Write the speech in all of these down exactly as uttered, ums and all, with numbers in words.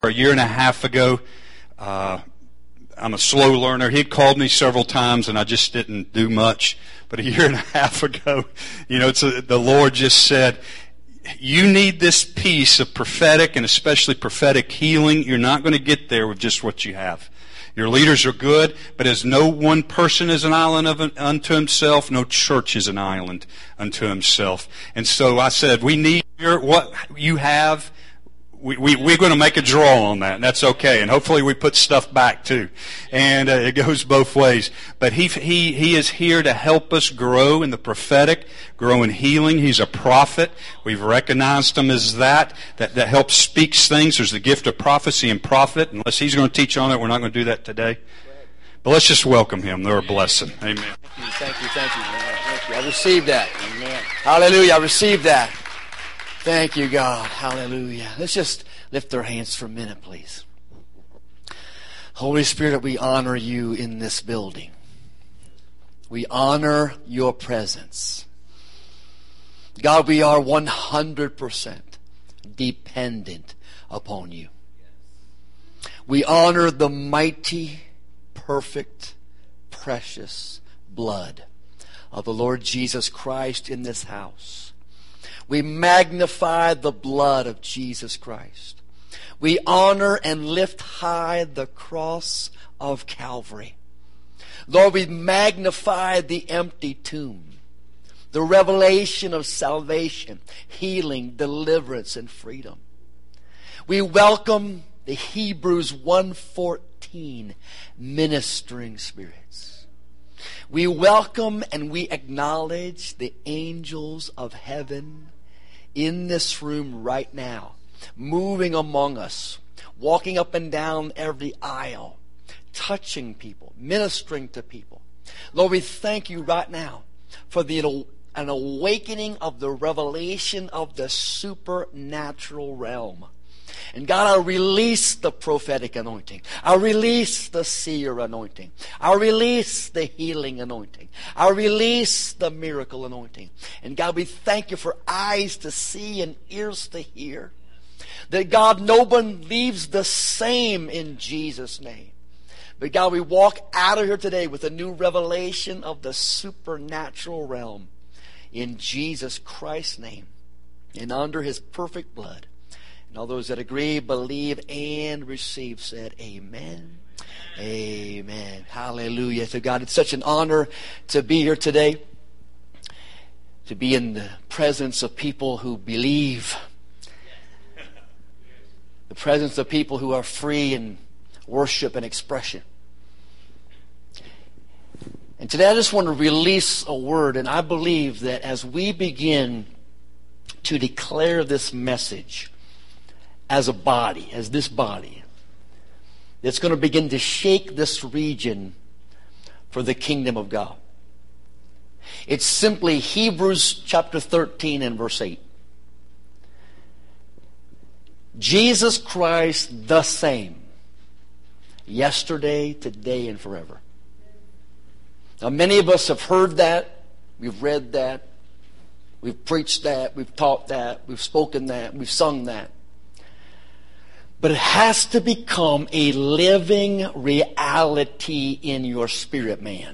A year and a half ago. Uh, I'm a slow learner. He'd called me several times, and I just didn't do much. But a year and a half ago, you know, it's a, the Lord just said, you need this piece of prophetic and especially prophetic healing. You're not going to get there with just what you have. Your leaders are good, but as no one person is an island of an, unto himself, no church is an island unto himself. And so I said, we need your, what you have. We, we, we're going to make a draw on that, and that's okay. And hopefully we put stuff back too. And uh, it goes both ways. But he, he, he is here to help us grow in the prophetic, grow in healing. He's a prophet. We've recognized him as that, that, that helps speaks things. There's the gift of prophecy and prophet. Unless he's going to teach on it, we're not going to do that today. But let's just welcome him. They're a blessing. Amen. Thank you, thank you, thank you. Thank you. I received that. Amen. Hallelujah, I received that. Thank you, God. Hallelujah. Let's just lift our hands for a minute, please. Holy Spirit, we honor you in this building. We honor your presence. God, we are one hundred percent dependent upon you. We honor the mighty, perfect, precious blood of the Lord Jesus Christ in this house. We magnify the blood of Jesus Christ. We honor and lift high the cross of Calvary. Lord, we magnify the empty tomb, the revelation of salvation, healing, deliverance, and freedom. We welcome the Hebrews one fourteen ministering spirits. We welcome and we acknowledge the angels of heaven in this room right now, moving among us, walking up and down every aisle, touching people, ministering to people. Lord, we thank you right now for the an awakening of the revelation of the supernatural realm. And God, I release the prophetic anointing. I release the seer anointing. I release the healing anointing. I release the miracle anointing. And God, we thank you for eyes to see and ears to hear. That God, no one leaves the same in Jesus' name. But God, we walk out of here today with a new revelation of the supernatural realm. In Jesus Christ's name. And under his perfect blood. And all those that agree, believe, and receive said, amen. Amen. Hallelujah to God. It's such an honor to be here today. To be in the presence of people who believe. The presence of people who are free in worship and expression. And today I just want to release a word. And I believe that as we begin to declare this message, as a body, as this body, that's going to begin to shake this region for the kingdom of God. It's simply Hebrews chapter thirteen and verse eight. Jesus Christ the same, yesterday, today, and forever. Now many of us have heard that, we've read that, we've preached that, we've taught that, we've spoken that, we've sung that. But it has to become a living reality in your spirit, man.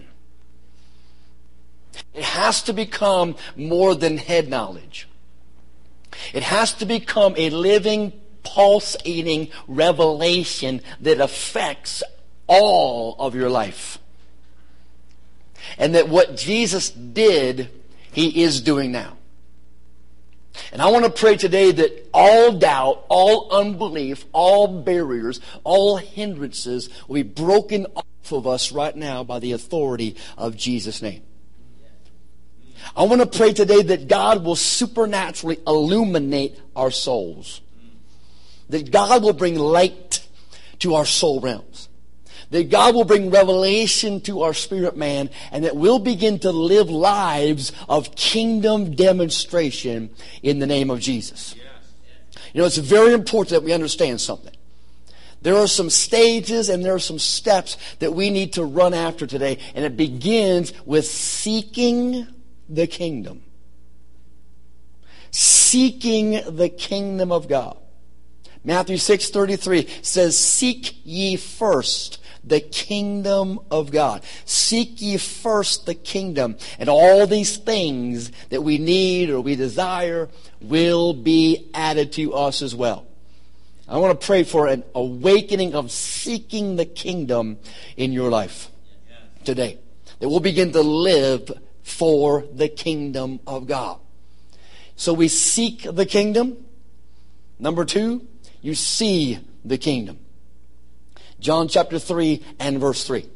It has to become more than head knowledge. It has to become a living, pulsating revelation that affects all of your life. And that what Jesus did, he is doing now. And I want to pray today that all doubt, all unbelief, all barriers, all hindrances will be broken off of us right now by the authority of Jesus' name. I want to pray today that God will supernaturally illuminate our souls. That God will bring light to our soul realms. That God will bring revelation to our spirit man, and that we'll begin to live lives of kingdom demonstration in the name of Jesus. You know, it's very important that we understand something. There are some stages and there are some steps that we need to run after today, and it begins with seeking the kingdom. Seeking the kingdom of God. Matthew six thirty-three says, seek ye first the kingdom of God. Seek ye first the kingdom, and all these things that we need or we desire will be added to us as well. I want to pray for an awakening of seeking the kingdom in your life today. That we'll begin to live for the kingdom of God. So we seek the kingdom. Number two, you see the kingdom. John chapter three and verse three.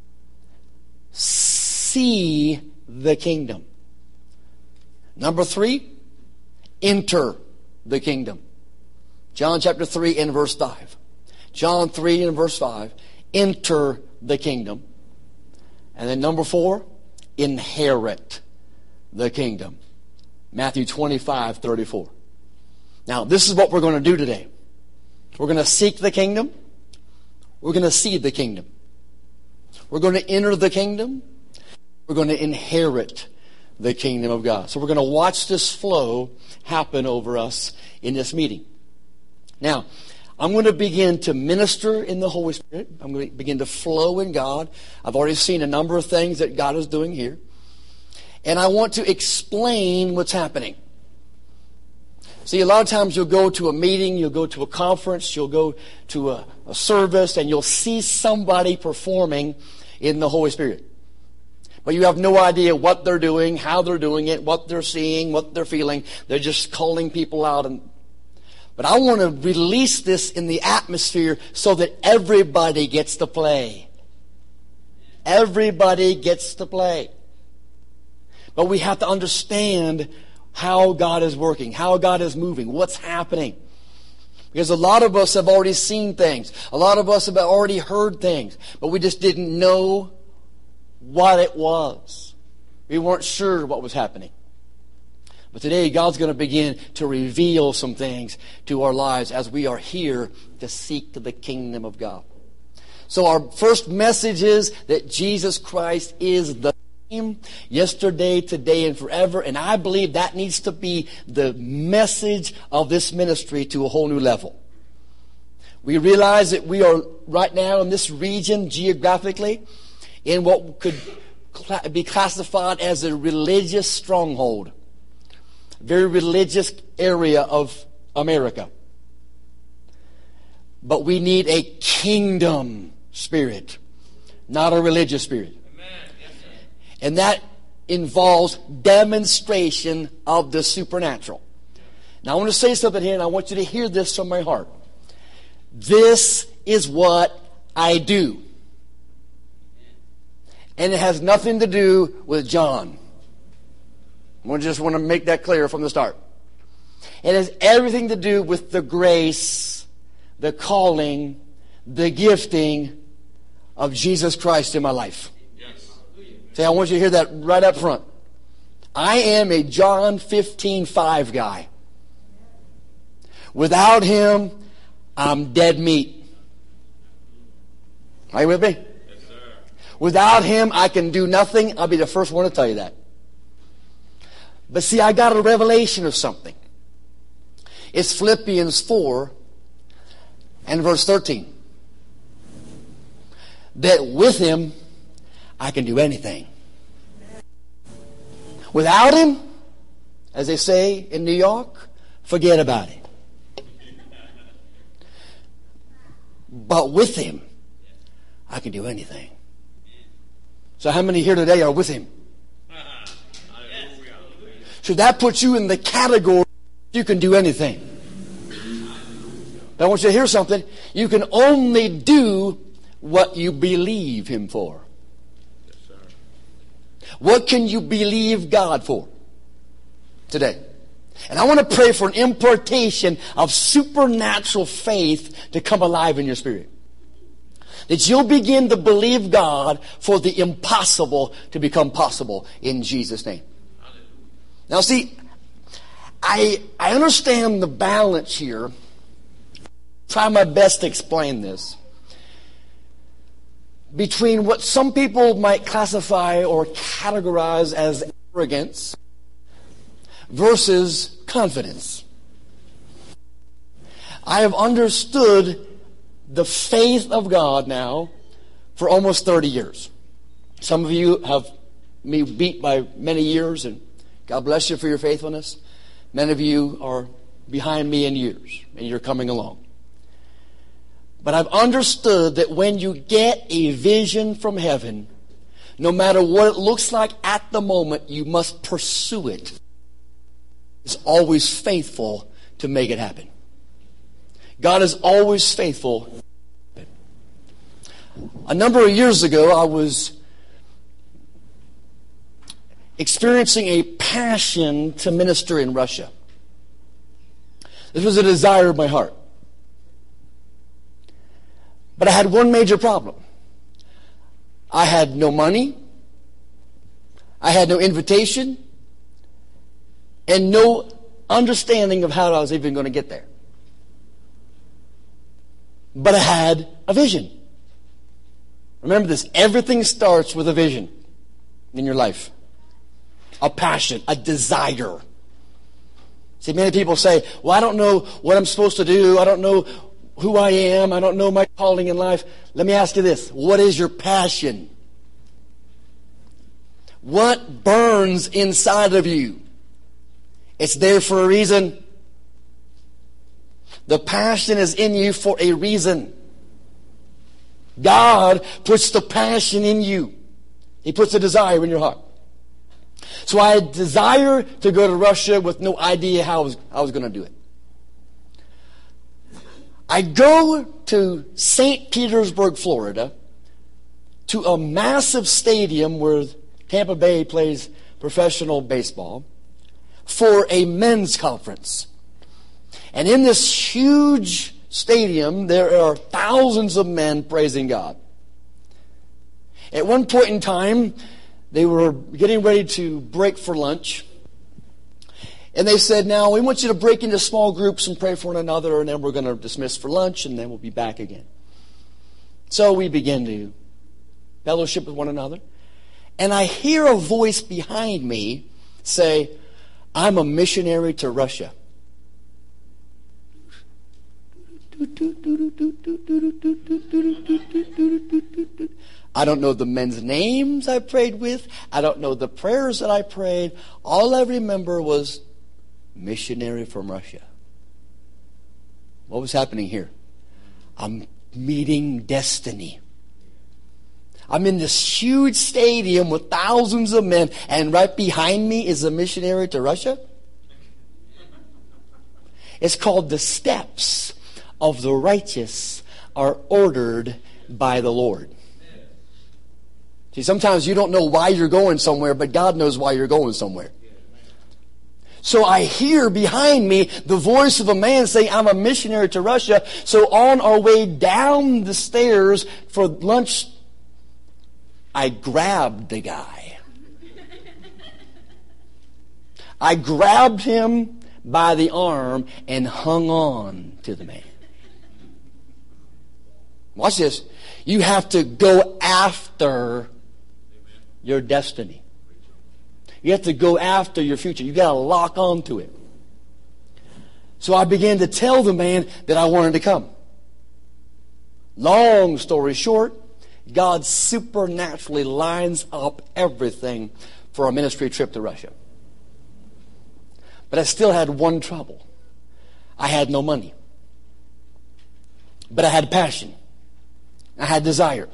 See the kingdom. Number three, enter the kingdom. John chapter three and verse five. John three and verse five. Enter the kingdom. And then number four, inherit the kingdom. Matthew twenty-five thirty-four. Now, this is what we're going to do today. We're going to seek the kingdom. We're going to see the kingdom. We're going to enter the kingdom. We're going to inherit the kingdom of God. So we're going to watch this flow happen over us in this meeting. Now, I'm going to begin to minister in the Holy Spirit. I'm going to begin to flow in God. I've already seen a number of things that God is doing here. And I want to explain what's happening. See, a lot of times you'll go to a meeting, you'll go to a conference, you'll go to a, a service, and you'll see somebody performing in the Holy Spirit. But you have no idea what they're doing, how they're doing it, what they're seeing, what they're feeling. They're just calling people out. And, but I want to release this in the atmosphere so that everybody gets to play. Everybody gets to play. But we have to understand how God is working, how God is moving, what's happening. Because a lot of us have already seen things. A lot of us have already heard things. But we just didn't know what it was. We weren't sure what was happening. But today God's going to begin to reveal some things to our lives as we are here to seek the kingdom of God. So our first message is that Jesus Christ is the yesterday, today, and forever. And I believe that needs to be the message of this ministry to a whole new level. We realize that we are right now in this region geographically in what could cl- be classified as a religious stronghold. A very religious area of America. But we need a kingdom spirit, not a religious spirit. And that involves demonstration of the supernatural. Now I want to say something here, and I want you to hear this from my heart. This is what I do. And it has nothing to do with John. I just want to make that clear from the start. It has everything to do with the grace, the calling, the gifting of Jesus Christ in my life. Say, I want you to hear that right up front. I am a John fifteen five guy. Without Him, I'm dead meat. Are you with me? Yes, sir. Without Him, I can do nothing. I'll be the first one to tell you that. But see, I got a revelation of something. It's Philippians four and verse thirteen. That with Him, I can do anything. Without Him, as they say in New York, forget about it. But with Him, I can do anything. So how many here today are with Him? So that puts you in the category you can do anything. But I want you to hear something. You can only do what you believe Him for. What can you believe God for today? And I want to pray for an impartation of supernatural faith to come alive in your spirit. That you'll begin to believe God for the impossible to become possible in Jesus' name. Now see, I, I understand the balance here. Try my best to explain this. Between what some people might classify or categorize as arrogance versus confidence. I have understood the faith of God now for almost thirty years. Some of you have me beat by many years, and God bless you for your faithfulness. Many of you are behind me in years, and you're coming along. But I've understood that when you get a vision from heaven, no matter what it looks like at the moment, you must pursue it. It's always faithful to make it happen. God is always faithful. A number of years ago, I was experiencing a passion to minister in Russia. This was a desire of my heart. But I had one major problem. I had no money, I had no invitation, and no understanding of how I was even going to get there. But I had a vision. Remember this, everything starts with a vision in your life. A passion, a desire. See, many people say, well, I don't know what I'm supposed to do. I don't know who I am. I don't know my calling in life. Let me ask you this. What is your passion? What burns inside of you? It's there for a reason. The passion is in you for a reason. God puts the passion in you. He puts a desire in your heart. So I had desire to go to Russia with no idea how I was, I was going to do it. I go to Saint Petersburg, Florida, to a massive stadium where Tampa Bay plays professional baseball for a men's conference. And in this huge stadium, there are thousands of men praising God. At one point in time, they were getting ready to break for lunch. And they said, now, we want you to break into small groups and pray for one another, and then we're going to dismiss for lunch, and then we'll be back again. So we begin to fellowship with one another. And I hear a voice behind me say, I'm a missionary to Russia. I don't know the men's names I prayed with. I don't know the prayers that I prayed. All I remember was missionary from Russia. What was happening here? I'm meeting destiny. I'm in this huge stadium with thousands of men, and right behind me is a missionary to Russia. It's called the steps of the righteous are ordered by the Lord. See, sometimes you don't know why you're going somewhere, but God knows why you're going somewhere. So I hear behind me the voice of a man saying, I'm a missionary to Russia. So on our way down the stairs for lunch, I grabbed the guy. I grabbed him by the arm and hung on to the man. Watch this. You have to go after your destiny. You have to go after your future. You got to lock on to it. So I began to tell the man that I wanted to come. Long story short, God supernaturally lines up everything for a ministry trip to Russia. But I still had one trouble. I had no money. But I had passion. I had desire.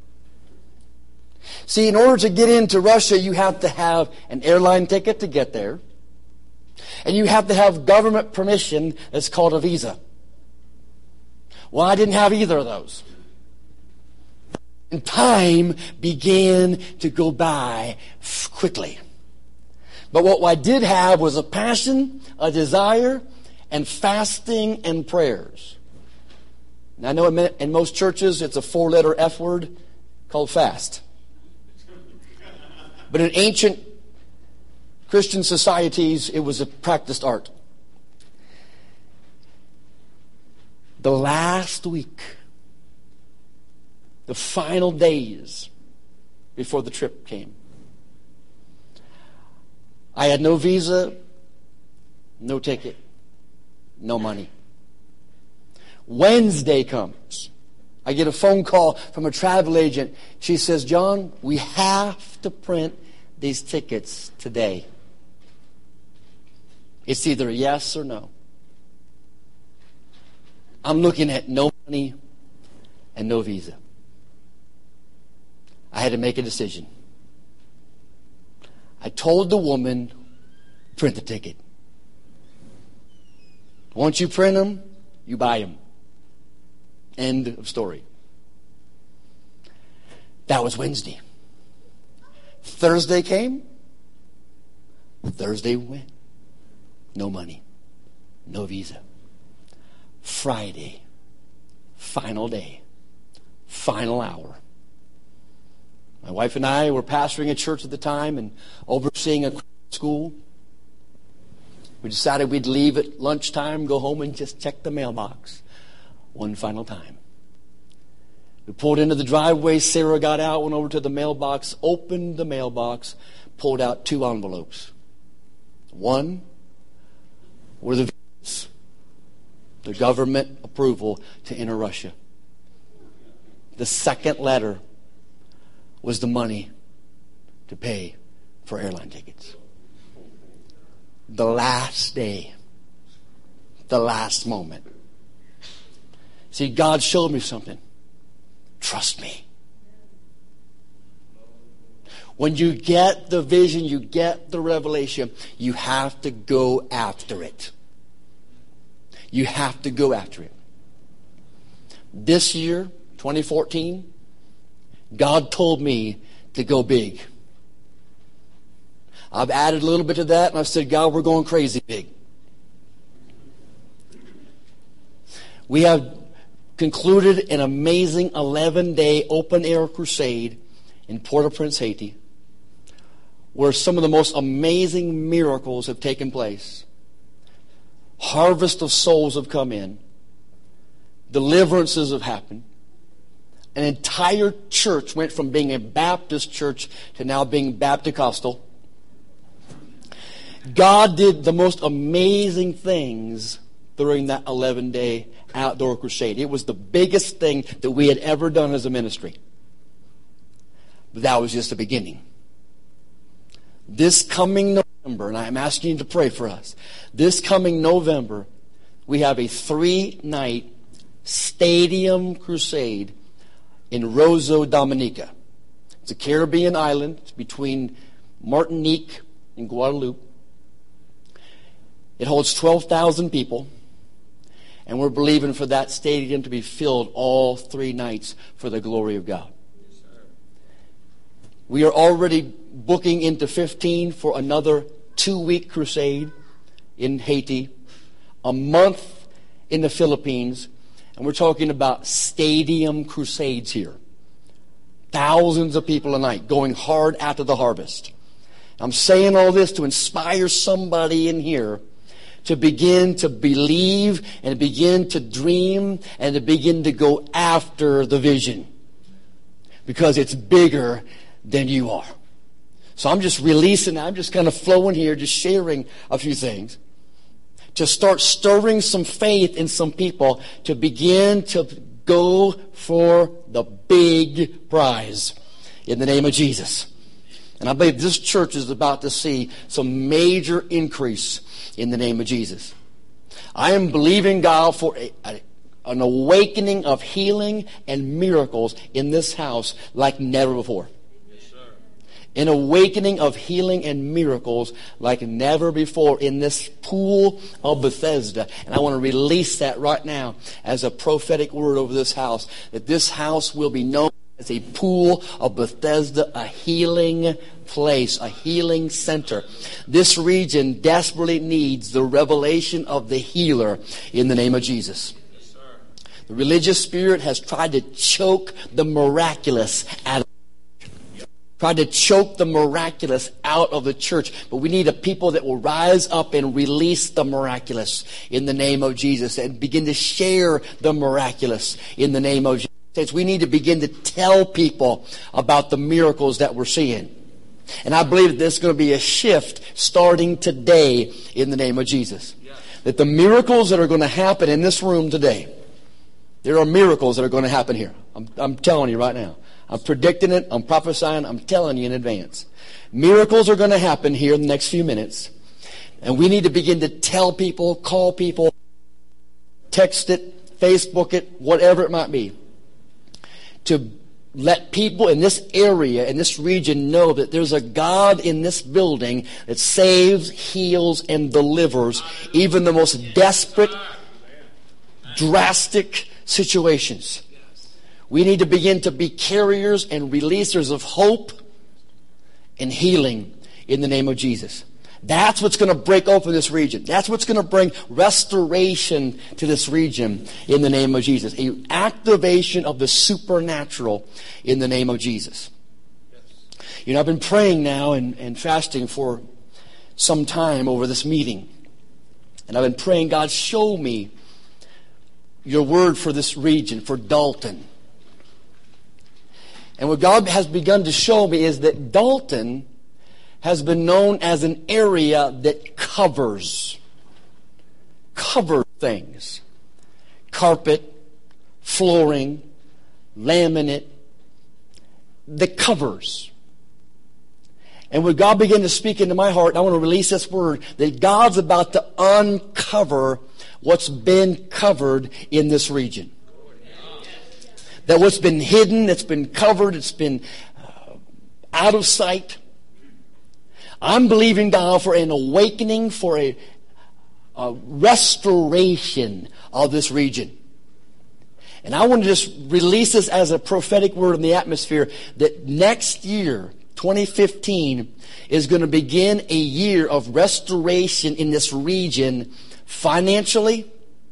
See, in order to get into Russia, you have to have an airline ticket to get there. And you have to have government permission that's called a visa. Well, I didn't have either of those. And time began to go by quickly. But what I did have was a passion, a desire, and fasting and prayers. And I know in most churches it's a four-letter F word called fast. But in ancient Christian societies, it was a practiced art. The last week, the final days before the trip came, I had no visa, no ticket, no money. Wednesday comes. I get a phone call from a travel agent. She says, John, we have to print these tickets today. It's either a yes or no. I'm looking at no money and no visa. I had to make a decision. I told the woman, print the ticket. Once you print them, you buy them. End of story. That was Wednesday. Thursday came. Thursday went. No money. No visa. Friday. Final day. Final hour. My wife and I were pastoring a church at the time and overseeing a school. We decided we'd leave at lunchtime, go home and just check the mailbox one final time. We pulled into the driveway. Sarah got out, went over to the mailbox, opened the mailbox, pulled out two envelopes. One were the visas, the government approval to enter Russia. The second letter was the money to pay for airline tickets. The last day, the last moment. See, God showed me something. Trust me. When you get the vision, you get the revelation, you have to go after it. You have to go after it. This year, twenty fourteen, God told me to go big. I've added a little bit to that, and I said, God, we're going crazy big. We have concluded an amazing eleven-day open-air crusade in Port-au-Prince, Haiti, where some of the most amazing miracles have taken place. Harvest of souls have come in. Deliverances have happened. An entire church went from being a Baptist church to now being Baptist-costal. God did the most amazing things during that eleven-day outdoor crusade. It was the biggest thing that we had ever done as a ministry. But that was just the beginning. This coming November, and I'm asking you to pray for us, this coming November, we have a three-night stadium crusade in Rosso Dominica. It's a Caribbean island. It's between Martinique and Guadeloupe. It holds twelve thousand people. And we're believing for that stadium to be filled all three nights for the glory of God. Yes, sir. We are already booking into fifteen for another two-week crusade in Haiti, a month in the Philippines, and we're talking about stadium crusades here. Thousands of people a night going hard after the harvest. I'm saying all this to inspire somebody in here to begin to believe and begin to dream and to begin to go after the vision. Because it's bigger than you are. So I'm just releasing, I'm just kind of flowing here, just sharing a few things. To start stirring some faith in some people to begin to go for the big prize in the name of Jesus. And I believe this church is about to see some major increase in the name of Jesus. I am believing God for a, a, an awakening of healing and miracles in this house like never before. Yes, sir. An awakening of healing and miracles like never before in this pool of Bethesda. And I want to release that right now as a prophetic word over this house, that this house will be known as a pool of Bethesda, a healing place, a healing center. This region desperately needs the revelation of the healer in the name of Jesus. Yes, sir. The religious spirit has tried to choke the miraculous out of tried to choke the miraculous out of the church. But we need a people that will rise up and release the miraculous in the name of Jesus and begin to share the miraculous in the name of Jesus. We need to begin to tell people about the miracles that we're seeing. And I believe that there's going to be a shift starting today in the name of Jesus. Yeah. That the miracles that are going to happen in this room today, There are miracles that are going to happen here. I'm, I'm telling you right now. I'm predicting it. I'm prophesying. I'm telling you in advance. Miracles are going to happen here in the next few minutes. And we need to begin to tell people, call people, text it, Facebook it, whatever it might be, to let people in this area, in this region, know that there's a God in this building that saves, heals, and delivers even the most desperate, drastic situations. We need to begin to be carriers and releasers of hope and healing in the name of Jesus. That's what's going to break open this region. That's what's going to bring restoration to this region in the name of Jesus. An activation of the supernatural in the name of Jesus. You know, I've been praying now and, and fasting for some time over this meeting. And I've been praying, God, show me your word for this region, for Dalton. And what God has begun to show me is that Dalton has been known as an area that covers, covers things. Carpet, flooring, laminate, the covers. And when God began to speak into my heart, I want to release this word, that God's about to uncover what's been covered in this region. That what's been hidden, it's been covered, it's been uh, out of sight. I'm believing God for an awakening, for a, a restoration of this region. And I want to just release this as a prophetic word in the atmosphere that next year, twenty fifteen, is going to begin a year of restoration in this region financially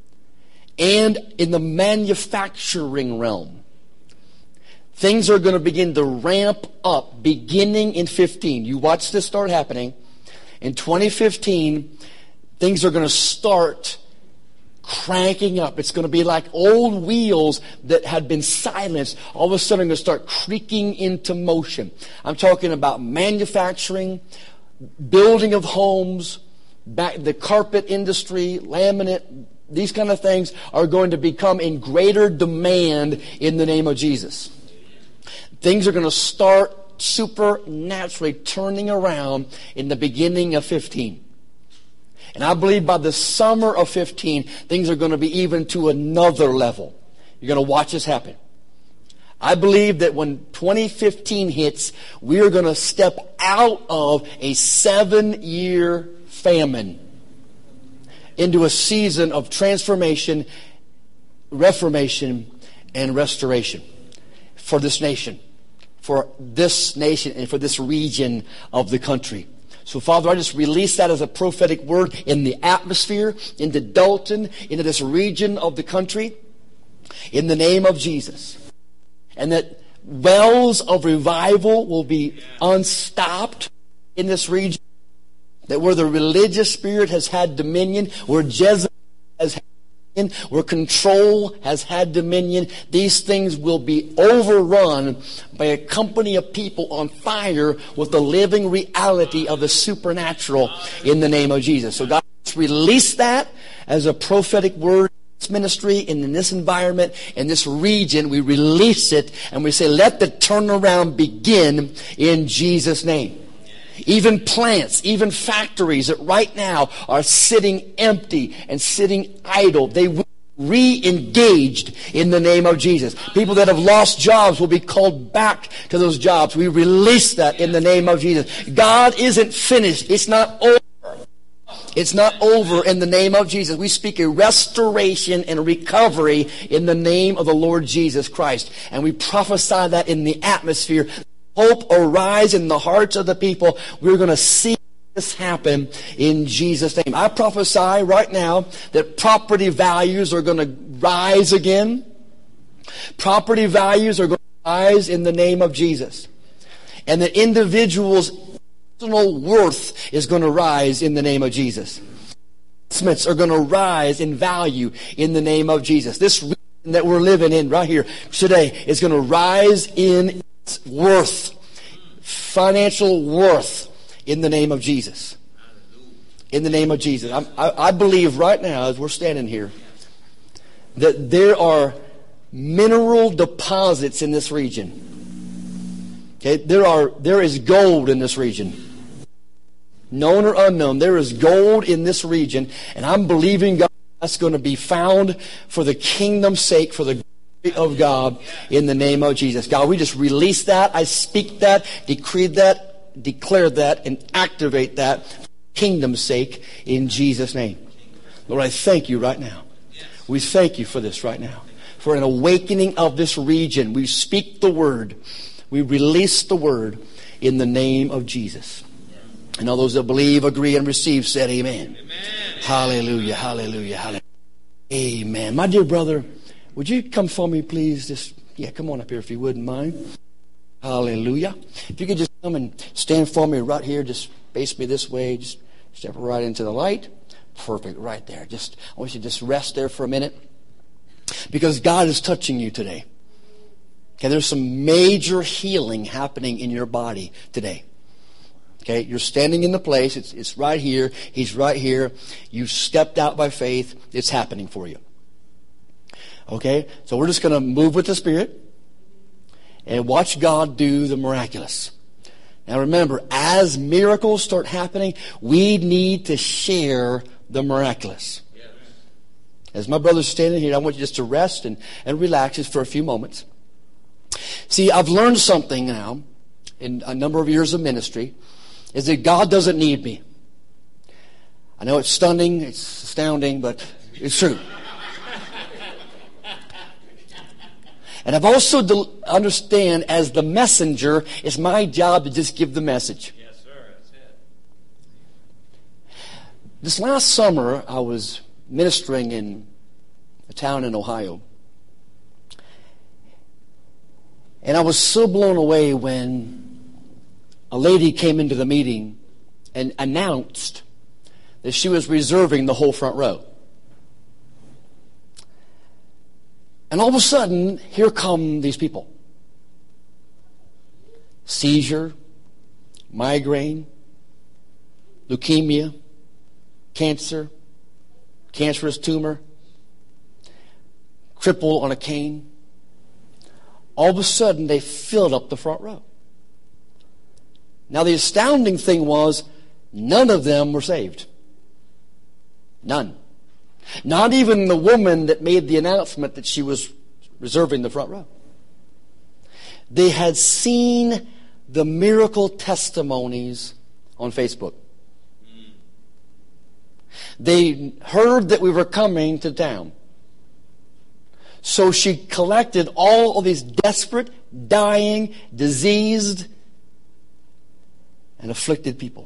and in the manufacturing realm. Things are going to begin to ramp up beginning in fifteen. You watch this start happening. In twenty fifteen, things are going to start cranking up. It's going to be like old wheels that had been silenced. All of a sudden, going to start creaking into motion. I'm talking about manufacturing, building of homes, back the carpet industry, laminate. These kind of things are going to become in greater demand in the name of Jesus. Things are going to start supernaturally turning around in the beginning of fifteen. And I believe by the summer of fifteen, things are going to be even to another level. You're going to watch this happen. I believe that when twenty fifteen hits, we are going to step out of a seven-year famine into a season of transformation, reformation, and restoration for this nation. For this nation and for this region of the country. So, Father, I just release that as a prophetic word in the atmosphere, into Dalton, into this region of the country, in the name of Jesus. And that wells of revival will be unstopped in this region. That where the religious spirit has had dominion, where Jezebel has had where control has had dominion, these things will be overrun by a company of people on fire with the living reality of the supernatural in the name of Jesus. So God, release that as a prophetic word in this ministry and in this environment, in this region. We release it and we say, let the turnaround begin in Jesus' name. Even plants, even factories that right now are sitting empty and sitting idle, they will be re-engaged in the name of Jesus. People that have lost jobs will be called back to those jobs. We release that in the name of Jesus. God isn't finished. It's not over. It's not over in the name of Jesus. We speak a restoration and a recovery in the name of the Lord Jesus Christ. And we prophesy that in the atmosphere. Hope arise in the hearts of the people. We're going to see this happen in Jesus' name. I prophesy right now that property values are going to rise again. Property values are going to rise in the name of Jesus. And that individuals' personal worth is going to rise in the name of Jesus. Investments are going to rise in value in the name of Jesus. This region that we're living in right here today is going to rise in worth, financial worth in the name of Jesus. In the name of Jesus. I, I, I believe right now as we're standing here that there are mineral deposits in this region. Okay, there are there is gold in this region. Known or unknown, there is gold in this region, and I'm believing God that's going to be found for the kingdom's sake, for the glory of God, in the name of Jesus. God, we just release that. I speak that, decree that, declare that, and activate that for kingdom's sake in Jesus' name. Lord, I thank you right now. We thank you for this right now. For an awakening of this region. We speak the word. We release the word in the name of Jesus. And all those that believe, agree, and receive said amen. Amen. Hallelujah, hallelujah, hallelujah. Amen. My dear brother, would you come for me, please? Just, yeah, come on up here if you wouldn't mind. Hallelujah. If you could just come and stand for me right here, just face me this way. Just step right into the light. Perfect, right there. Just I want you to just rest there for a minute. Because God is touching you today. Okay, there's some major healing happening in your body today. Okay, you're standing in the place. It's, it's right here. He's right here. You've stepped out by faith. It's happening for you. Okay, so we're just going to move with the Spirit and watch God do the miraculous. Now remember, as miracles start happening, we need to share the miraculous. As my brother's standing here, I want you just to rest and, and relax just for a few moments. See, I've learned something now in a number of years of ministry, is that God doesn't need me. I know it's stunning, it's astounding, but it's true. And I've also de- understand as the messenger, it's my job to just give the message. Yes, sir. That's it. This last summer, I was ministering in a town in Ohio. And I was so blown away when a lady came into the meeting and announced that she was reserving the whole front row. And all of a sudden, here come these people. Seizure, migraine, leukemia, cancer, cancerous tumor, cripple on a cane. All of a sudden, they filled up the front row. Now, the astounding thing was, none of them were saved. None. Not even the woman that made the announcement that she was reserving the front row. They had seen the miracle testimonies on Facebook. They heard that we were coming to town. So she collected all of these desperate, dying, diseased, and afflicted people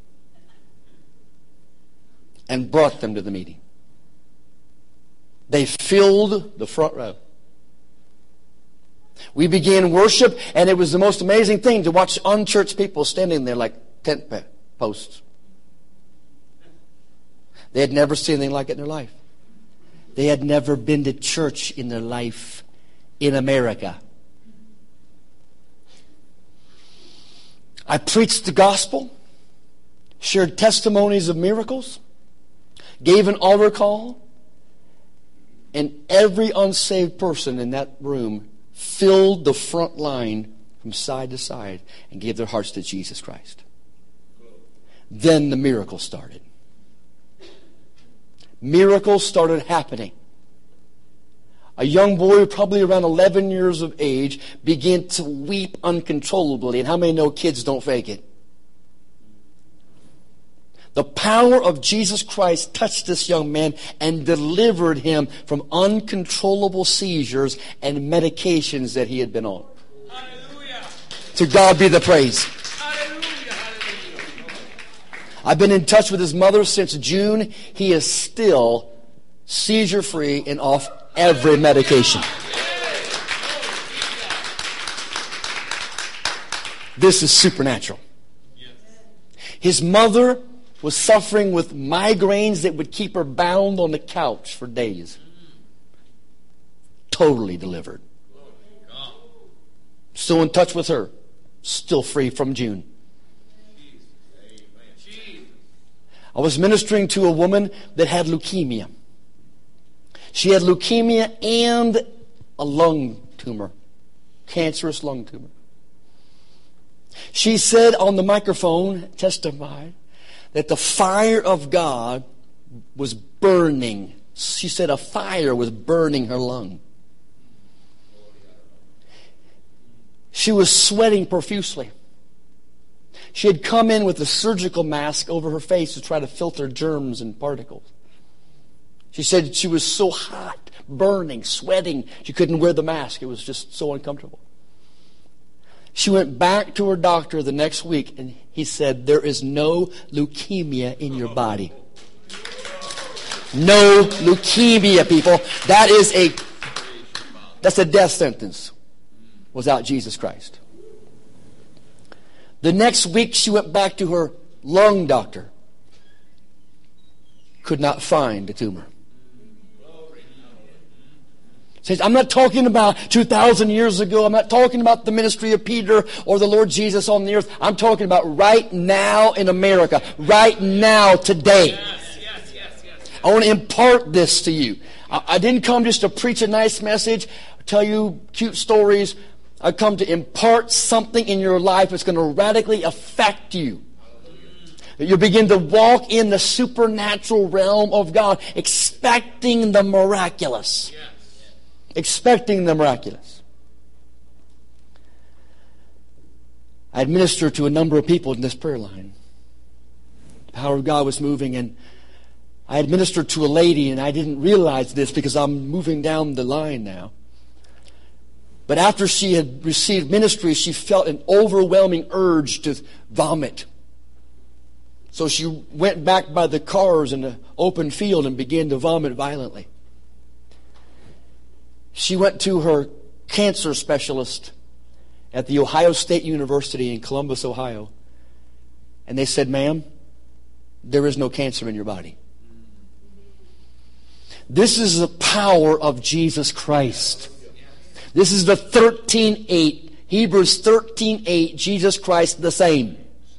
and brought them to the meeting. They filled the front row. We began worship, and it was the most amazing thing to watch unchurched people standing there like tent posts. They had never seen anything like it in their life. They had never been to church in their life in America. I preached the gospel, shared testimonies of miracles, gave an altar call, and every unsaved person in that room filled the front line from side to side and gave their hearts to Jesus Christ. Then the miracle started. Miracles started happening. A young boy, probably around eleven years of age, began to weep uncontrollably. And how many know kids don't fake it? The power of Jesus Christ touched this young man and delivered him from uncontrollable seizures and medications that he had been on. Hallelujah. To God be the praise. Hallelujah. Hallelujah. I've been in touch with his mother since June. He is still seizure-free and off every medication. This is supernatural. His mother was suffering with migraines that would keep her bound on the couch for days. Totally delivered. Still in touch with her. Still free from June. I was ministering to a woman that had leukemia. She had leukemia and a lung tumor, cancerous lung tumor. She said on the microphone, testified, that the fire of God was burning. She said a fire was burning her lung. She was sweating profusely. She had come in with a surgical mask over her face to try to filter germs and particles. She said she was so hot, burning, sweating, she couldn't wear the mask. It was just so uncomfortable. She went back to her doctor the next week, and he said, there is no leukemia in your body. No leukemia, people. That is a, that's a death sentence without Jesus Christ. The next week, she went back to her lung doctor. Could not find a tumor. Says, I'm not talking about two thousand years ago. I'm not talking about the ministry of Peter or the Lord Jesus on the earth. I'm talking about right now in America. Right now, today. Yes, yes, yes, yes. I want to impart this to you. I, I didn't come just to preach a nice message, tell you cute stories. I come to impart something in your life that's going to radically affect you. You begin to walk in the supernatural realm of God, expecting the miraculous. Yes. Expecting the miraculous. I administered to a number of people in this prayer line. The power of God was moving, and I administered to a lady, and I didn't realize this because I'm moving down the line now. But after she had received ministry, she felt an overwhelming urge to vomit. So she went back by the cars in the open field and began to vomit violently. She went to her cancer specialist at the Ohio State University in Columbus, Ohio. And they said, ma'am, there is no cancer in your body. This is the power of Jesus Christ. This is the thirteen eight. Hebrews thirteen eight. Jesus Christ the same.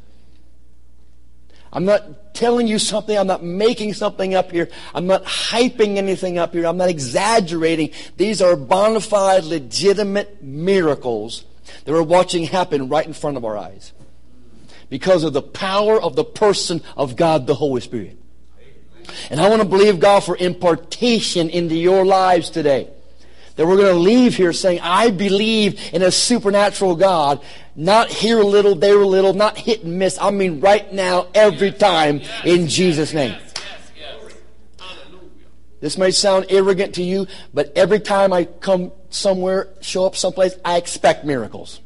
I'm not telling you something. I'm not making something up here. I'm not hyping anything up here. I'm not exaggerating. These are bona fide, legitimate miracles that we're watching happen right in front of our eyes. Because of the power of the person of God, the Holy Spirit. And I want to believe God for impartation into your lives today. That we're going to leave here saying, I believe in a supernatural God. Not here a little, there a little, not hit and miss. I mean right now, every time, in Jesus' name. This may sound arrogant to you, but every time I come somewhere, show up someplace, I expect miracles.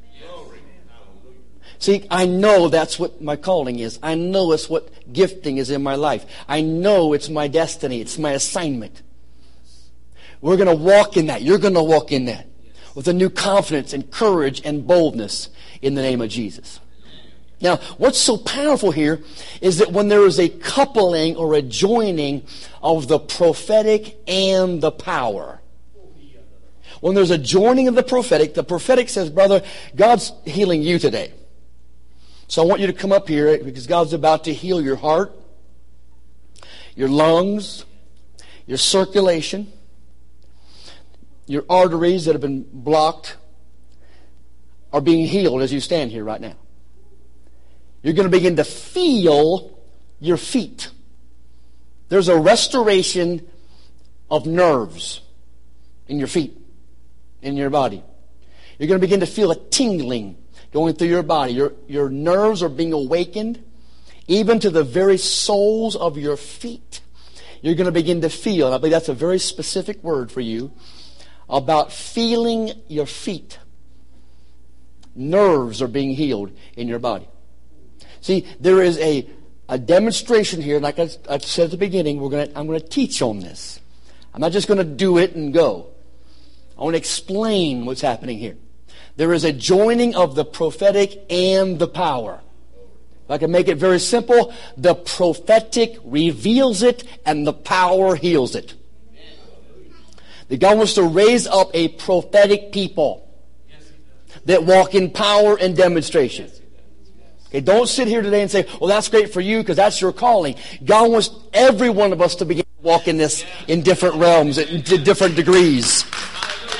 See, I know that's what my calling is. I know it's what gifting is in my life. I know it's my destiny. It's my assignment. We're going to walk in that. You're going to walk in that with a new confidence and courage and boldness in the name of Jesus. Now, what's so powerful here is that when there is a coupling or a joining of the prophetic and the power. When there's a joining of the prophetic, the prophetic says, brother, God's healing you today. So I want you to come up here because God's about to heal your heart, your lungs, your circulation, your arteries that have been blocked are being healed as you stand here right now. You're going to begin to feel your feet. There's a restoration of nerves in your feet, in your body. You're going to begin to feel a tingling going through your body. Your, your nerves are being awakened, even to the very soles of your feet. You're going to begin to feel, and I believe that's a very specific word for you, about feeling your feet. Nerves are being healed in your body. See, there is a, a demonstration here, like I, I said at the beginning, we're gonna, I'm going to teach on this. I'm not just going to do it and go. I want to explain what's happening here. There is a joining of the prophetic and the power. If I can make it very simple, the prophetic reveals it and the power heals it. That God wants to raise up a prophetic people that walk in power and demonstration. Okay, don't sit here today and say, well, that's great for you because that's your calling. God wants every one of us to begin to walk in this in different realms, in different degrees.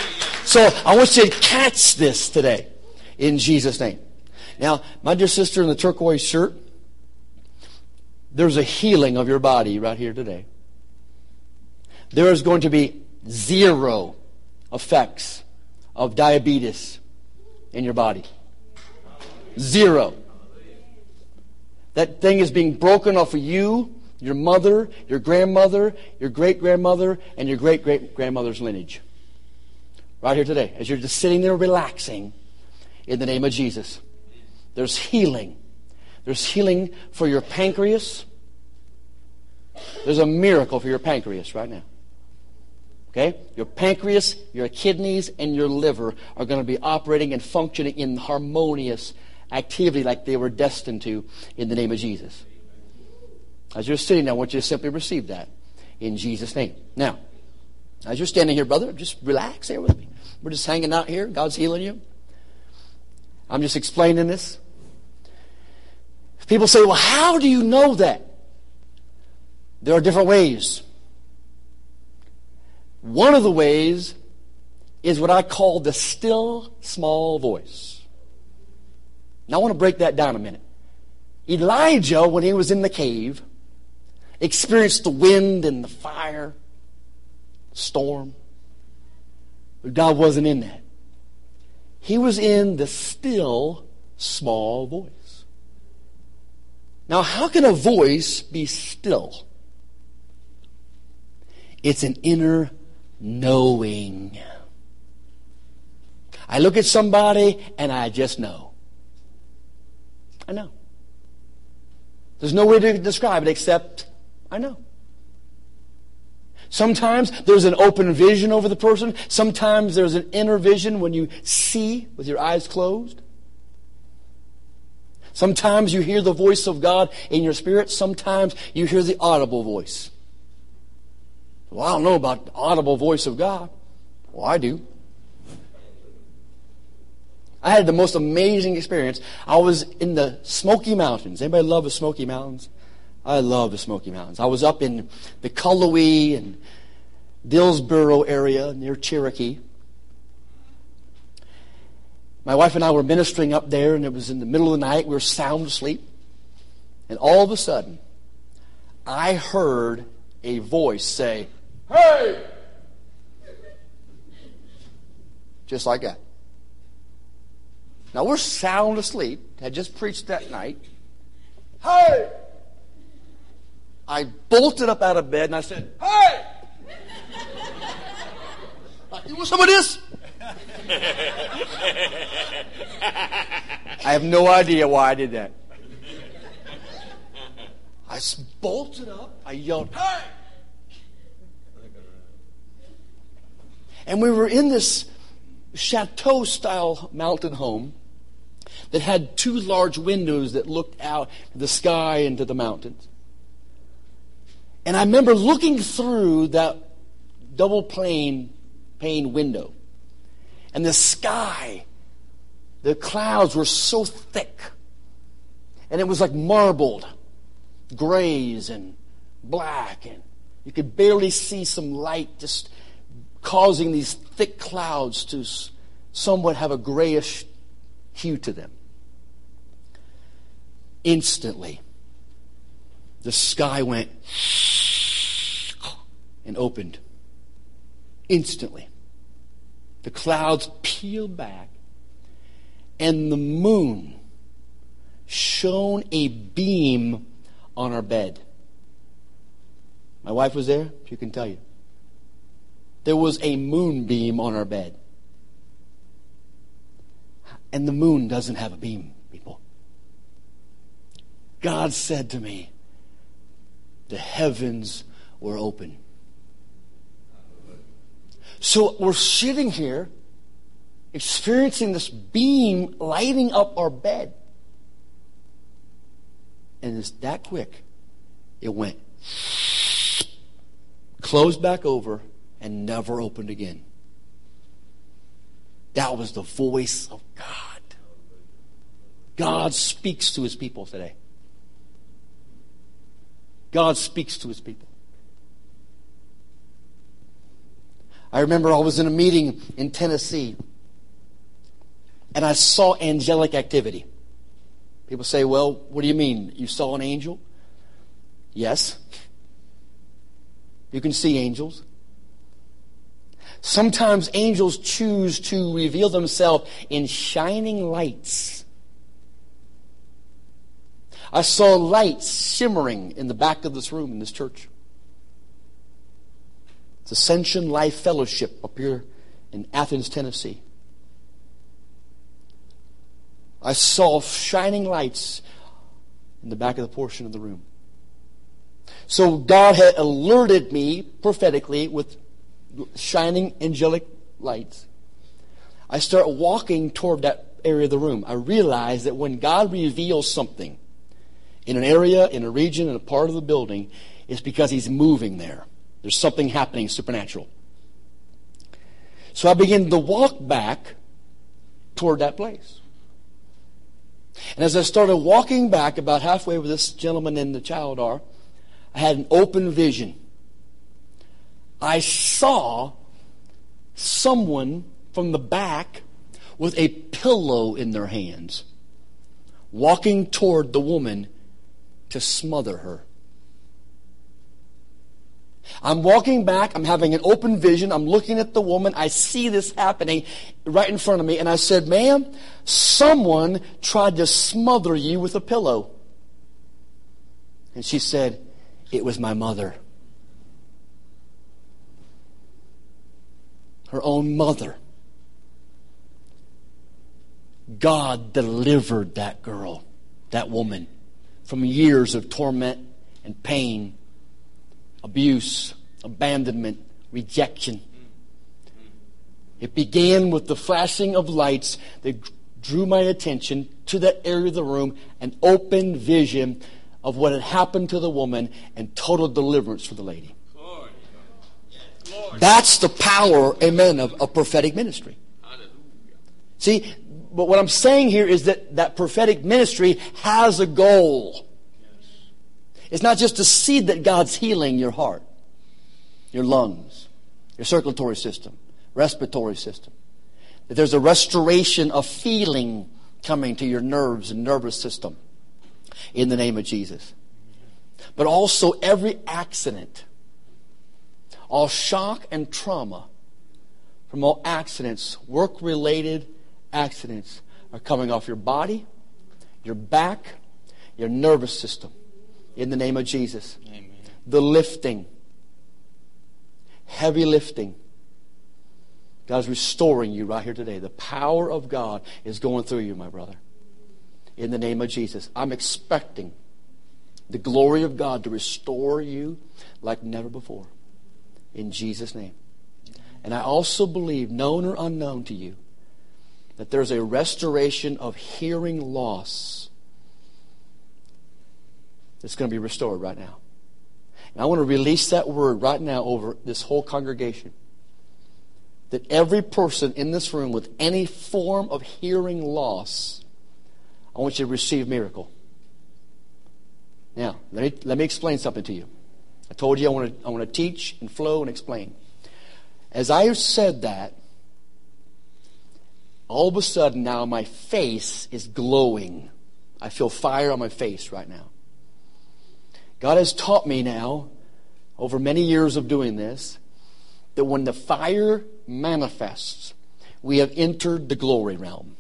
So I want you to catch this today in Jesus' name. Now, my dear sister in the turquoise shirt, there's a healing of your body right here today. There is going to be zero effects of diabetes in your body. Zero. That thing is being broken off of you, your mother, your grandmother, your great-grandmother, and your great-great-grandmother's lineage. Right here today, as you're just sitting there relaxing in the name of Jesus. There's healing. There's healing for your pancreas. There's a miracle for your pancreas right now. Okay? Your pancreas, your kidneys, and your liver are going to be operating and functioning in harmonious activity like they were destined to in the name of Jesus. As you're sitting there, I want you to simply receive that in Jesus' name. Now, as you're standing here, brother, just relax here with me. We're just hanging out here. God's healing you. I'm just explaining this. People say, well, how do you know that? There are different ways. One of the ways is what I call the still small voice. Now I want to break that down a minute. Elijah, when he was in the cave, experienced the wind and the fire, storm. But God wasn't in that. He was in the still small voice. Now, how can a voice be still? It's an inner knowing. I look at somebody and I just know. I know. There's no way to describe it except I know. Sometimes there's an open vision over the person. Sometimes there's an inner vision when you see with your eyes closed. Sometimes you hear the voice of God in your spirit. Sometimes you hear the audible voice. Well, I don't know about the audible voice of God. Well, I do. I had the most amazing experience. I was in the Smoky Mountains. Anybody love the Smoky Mountains? I love the Smoky Mountains. I was up in the Cullowhee and Dillsboro area near Cherokee. My wife and I were ministering up there, and it was in the middle of the night. We were sound asleep. And all of a sudden, I heard a voice say, "Hey!" Just like that. Now, we're sound asleep. Had just preached that night. "Hey!" I bolted up out of bed and I said, "Hey!" You want some of this? I have no idea why I did that. I bolted up. I yelled, "Hey!" And we were in this chateau-style mountain home that had two large windows that looked out to the sky and to the mountains. And I remember looking through that double pane, pane window. And the sky, the clouds were so thick. And it was like marbled, grays and black. And you could barely see some light just causing these thick clouds to somewhat have a grayish hue to them. Instantly, the sky went and opened. Instantly. The clouds peeled back, and the moon shone a beam on our bed. My wife was there, she can tell you. There was a moonbeam on our bed. And the moon doesn't have a beam, people. God said to me, the heavens were open. So we're sitting here experiencing this beam lighting up our bed. And it's that quick. It went, closed back over, and never opened again. That was the voice of God. God speaks to His people today. God speaks to His people. I remember I was in a meeting in Tennessee, and I saw angelic activity. People say, well, what do you mean? You saw an angel? Yes. You can see angels. Sometimes angels choose to reveal themselves in shining lights. I saw lights shimmering in the back of this room in this church. It's Ascension Life Fellowship up here in Athens, Tennessee. I saw shining lights in the back of the portion of the room. So God had alerted me prophetically with shining angelic lights. I start walking toward that area of the room. I realize that when God reveals something in an area, in a region, in a part of the building, it's because He's moving there. There's something happening supernatural. So I begin to walk back toward that place. And as I started walking back about halfway where this gentleman and the child are, I had an open vision. I saw someone from the back with a pillow in their hands walking toward the woman to smother her. I'm walking back. I'm having an open vision. I'm looking at the woman. I see this happening right in front of me. And I said, ma'am, someone tried to smother you with a pillow. And she said, it was my mother. Her own mother. God delivered that girl, that woman, from years of torment and pain, abuse, abandonment, rejection. It began with the flashing of lights that drew my attention to that area of the room, an open vision of what had happened to the woman, and total deliverance for the lady. That's the power, amen, of, of prophetic ministry. See, but what I'm saying here is that that prophetic ministry has a goal. It's not just to see that God's healing your heart, your lungs, your circulatory system, respiratory system. That there's a restoration of feeling coming to your nerves and nervous system in the name of Jesus. But also every accident, all shock and trauma from all accidents, work-related accidents, are coming off your body, your back, your nervous system. In the name of Jesus. Amen. The lifting. Heavy lifting. God's restoring you right here today. The power of God is going through you, my brother. In the name of Jesus. I'm expecting the glory of God to restore you like never before. In Jesus' name. And I also believe, known or unknown to you, that there's a restoration of hearing loss that's going to be restored right now. And I want to release that word right now over this whole congregation. That every person in this room with any form of hearing loss, I want you to receive miracle. Now, let me, let me explain something to you. I told you I want to, I want to teach and flow and explain. As I said that, all of a sudden now my face is glowing. I feel fire on my face right now. God has taught me now, over many years of doing this, that when the fire manifests, we have entered the glory realm.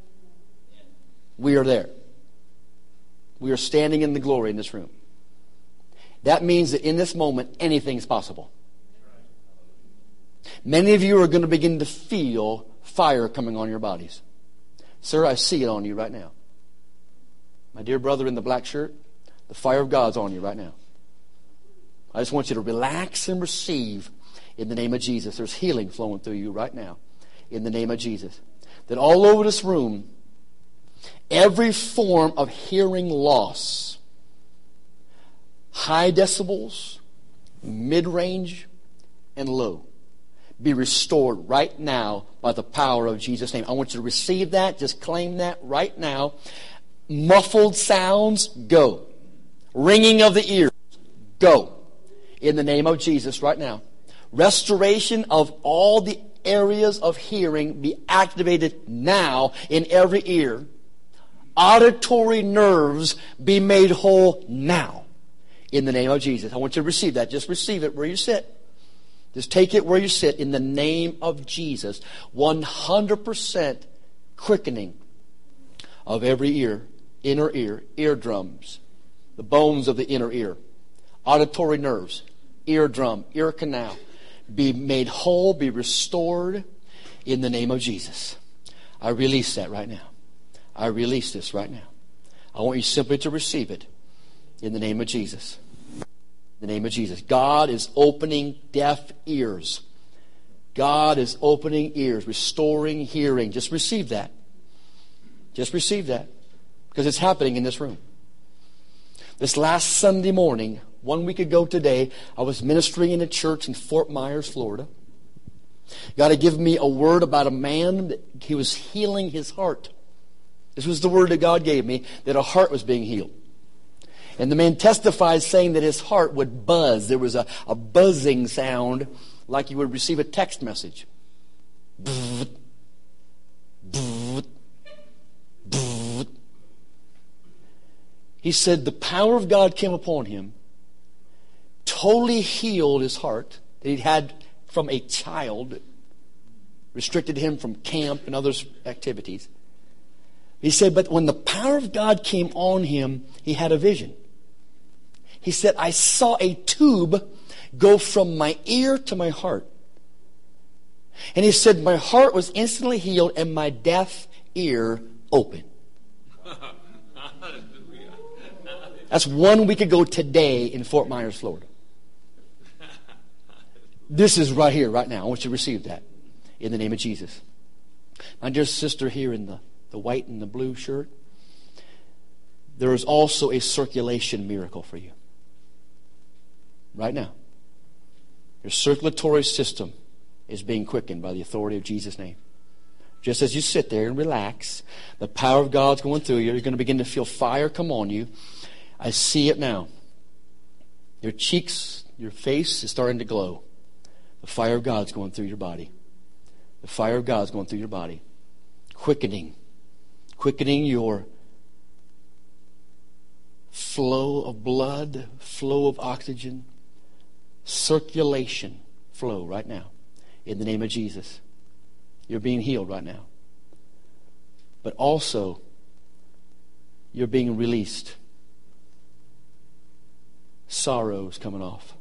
We are there. We are standing in the glory in this room. That means that in this moment, anything is possible. Many of you are going to begin to feel fire coming on your bodies. Sir, I see it on you right now. My dear brother in the black shirt, the fire of God's on you right now. I just want you to relax and receive in the name of Jesus. There's healing flowing through you right now in the name of Jesus. That all over this room, every form of hearing loss, high decibels, mid-range, and low, be restored right now by the power of Jesus' name. I want you to receive that. Just claim that right now. Muffled sounds, go. Ringing of the ears, go. In the name of Jesus right now. Restoration of all the areas of hearing be activated now in every ear. Auditory nerves be made whole now in the name of Jesus. I want you to receive that. Just receive it where you sit. Just take it where you sit in the name of Jesus. one hundred percent quickening of every ear, inner ear, eardrums, the bones of the inner ear, auditory nerves, eardrum, ear canal, be made whole, be restored in the name of Jesus. I release that right now. I release this right now. I want you simply to receive it in the name of Jesus. In the name of Jesus. God is opening deaf ears. God is opening ears, restoring hearing. Just receive that. Just receive that. Because it's happening in this room. This last Sunday morning, one week ago today, I was ministering in a church in Fort Myers, Florida. God had given me a word about a man that he was healing his heart. This was the word that God gave me, that a heart was being healed. And the man testified saying that his heart would buzz. There was a, a buzzing sound like you would receive a text message. He said the power of God came upon him, totally healed his heart that he'd had from a child, restricted him from camp and other activities. He said, but when the power of God came on him, he had a vision. He said, I saw a tube go from my ear to my heart. And he said, my heart was instantly healed and my deaf ear open. That's one week ago today in Fort Myers, Florida. This is right here, right now. I want you to receive that in the name of Jesus. My dear sister here in the, the white and the blue shirt, there is also a circulation miracle for you. Right now. Your circulatory system is being quickened by the authority of Jesus' name. Just as you sit there and relax, the power of God's going through you. You're going to begin to feel fire come on you. I see it now. Your cheeks, your face is starting to glow. The fire of God's going through your body. The fire of God's going through your body. Quickening. Quickening your flow of blood, flow of oxygen, circulation flow right now. In the name of Jesus. You're being healed right now. But also, you're being released. Sorrow's coming off.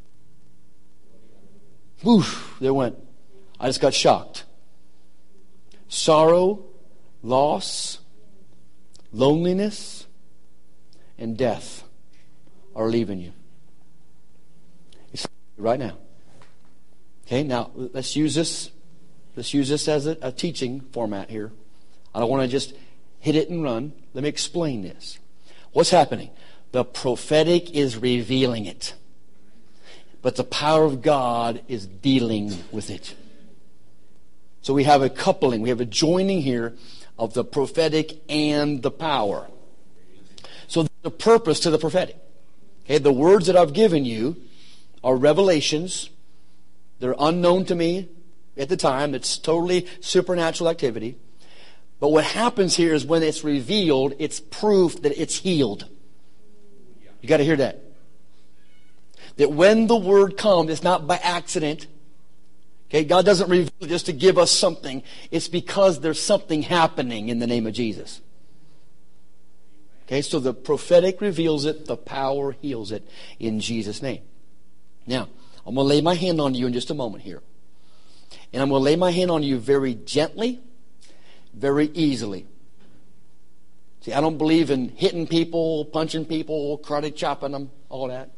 Whoosh, there went. I just got shocked. Sorrow, loss, loneliness, and death are leaving you. It's right now. Okay, now let's use this. Let's use this as a, a teaching format here. I don't want to just hit it and run. Let me explain this. What's happening? The prophetic is revealing it. But the power of God is dealing with it. So we have a coupling, we have a joining here of the prophetic and the power. So there's a purpose to the prophetic. Okay, the words that I've given you are revelations. They're unknown to me at the time. It's totally supernatural activity. But what happens here is when it's revealed, it's proof that it's healed. You got to hear that. That when the word comes, it's not by accident. Okay, God doesn't reveal it just to give us something. It's because there's something happening in the name of Jesus. Okay, so the prophetic reveals it, the power heals it in Jesus' name. Now, I'm going to lay my hand on you in just a moment here. And I'm going to lay my hand on you very gently, very easily. See, I don't believe in hitting people, punching people, karate chopping them, all that.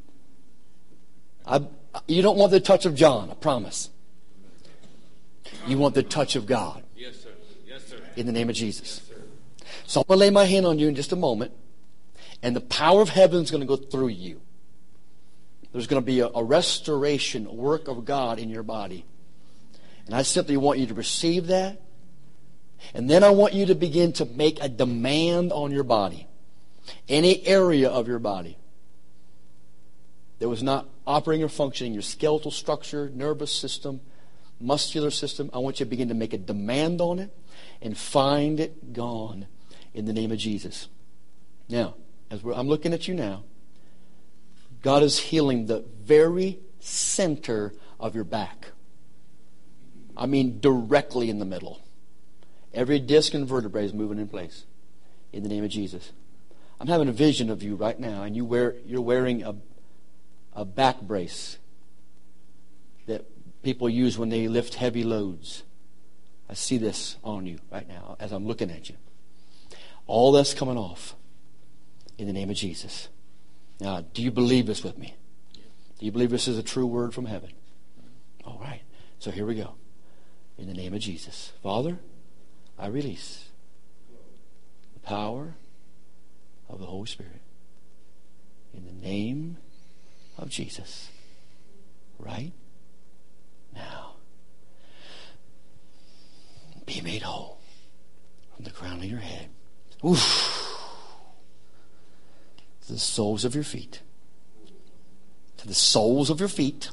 I, you don't want the touch of John, I promise. You want the touch of God. Yes, sir. Yes, sir. In the name of Jesus. Yes, sir. So I'm going to lay my hand on you in just a moment. And the power of heaven is going to go through you. There's going to be a, a restoration, a work of God in your body. And I simply want you to receive that. And then I want you to begin to make a demand on your body. Any area of your body that was not operating or functioning, your skeletal structure, nervous system, muscular system. I want you to begin to make a demand on it and find it gone in the name of Jesus. Now, as we're, I'm looking at you now, God is healing the very center of your back. I mean directly in the middle. Every disc and vertebrae is moving in place in the name of Jesus. I'm having a vision of you right now, and you wear, you're wearing a, a back brace that people use when they lift heavy loads. I see this on you right now as I'm looking at you. All that's coming off in the name of Jesus. Now, do you believe this with me? Do you believe this is a true word from heaven? All right. So here we go. In the name of Jesus. Father, I release the power of the Holy Spirit. In the name of Jesus. Right now. Be made whole from the crown of your head. Oof. To the soles of your feet. To the soles of your feet.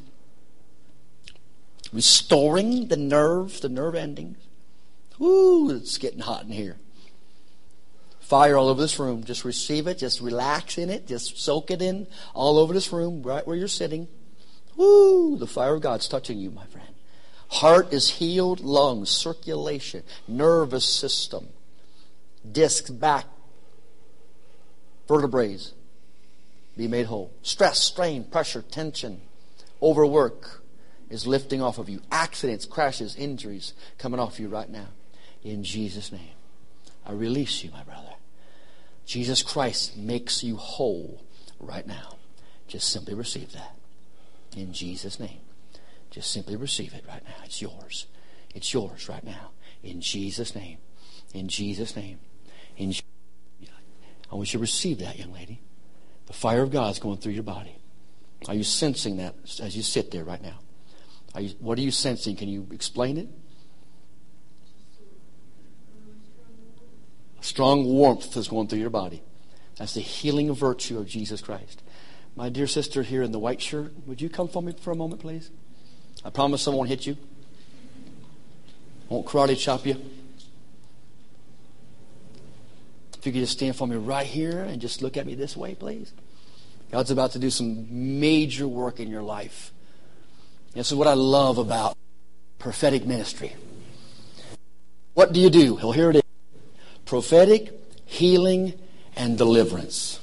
Restoring the nerves, the nerve endings. Ooh, it's getting hot in here. Fire all over this room. Just receive it. Just relax in it. Just soak it in all over this room, right where you're sitting. Woo! The fire of God's touching you, my friend. Heart is healed, lungs, circulation, nervous system, discs, back, vertebrae be made whole. Stress, strain, pressure, tension, overwork is lifting off of you. Accidents, crashes, injuries coming off you right now. In Jesus' name, I release you, my brother. Jesus Christ makes you whole right now. Just simply receive that. In Jesus' name. Just simply receive it right now. It's yours. It's yours right now. In Jesus' name. In Jesus' name. In Je- I want you to receive that, young lady. The fire of God is going through your body. Are you sensing that as you sit there right now? Are you, what are you sensing? Can you explain it? A strong warmth is going through your body. That's the healing virtue of Jesus Christ. My dear sister here in the white shirt, would you come for me for a moment, please? I promise I won't hit you. I won't karate chop you. If you could just stand for me right here and just look at me this way, please. God's about to do some major work in your life. This is what I love about prophetic ministry. What do you do? Well, here it is. Prophetic, healing, and deliverance.